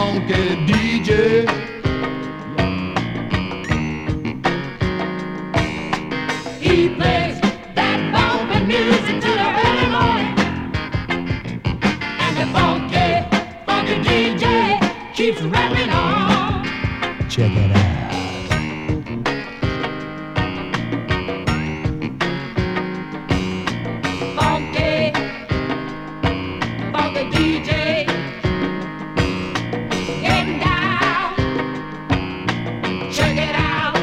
funky DJ. He plays that bumping music till the early morning, and the funky DJ keeps rapping on. Check it out. Funky DJ, getting down. Check it out.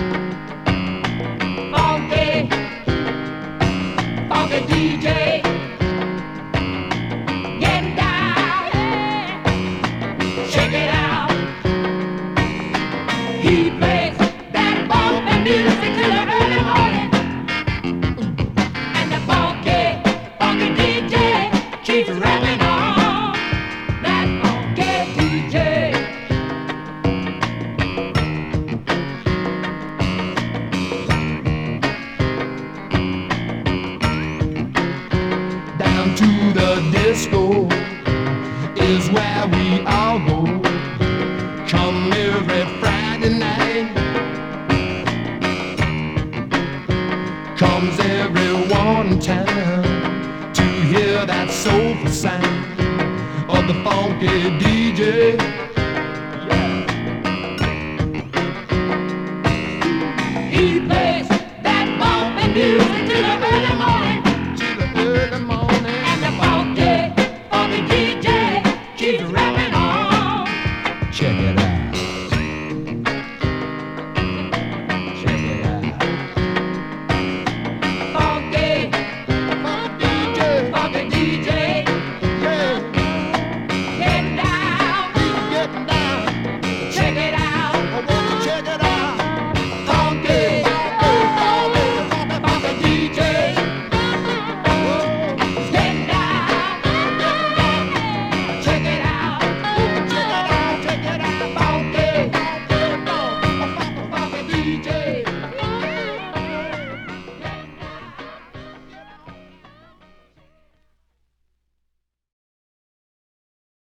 Funky DJ, getting down. Check it out. He plays that bumping music till the early morning, and the funky DJ keeps rapping on. That funky DJ. Down to the disco is where we all go. Come every Friday night. Comes everyone in town to hear that soulful sound of the funky DJ.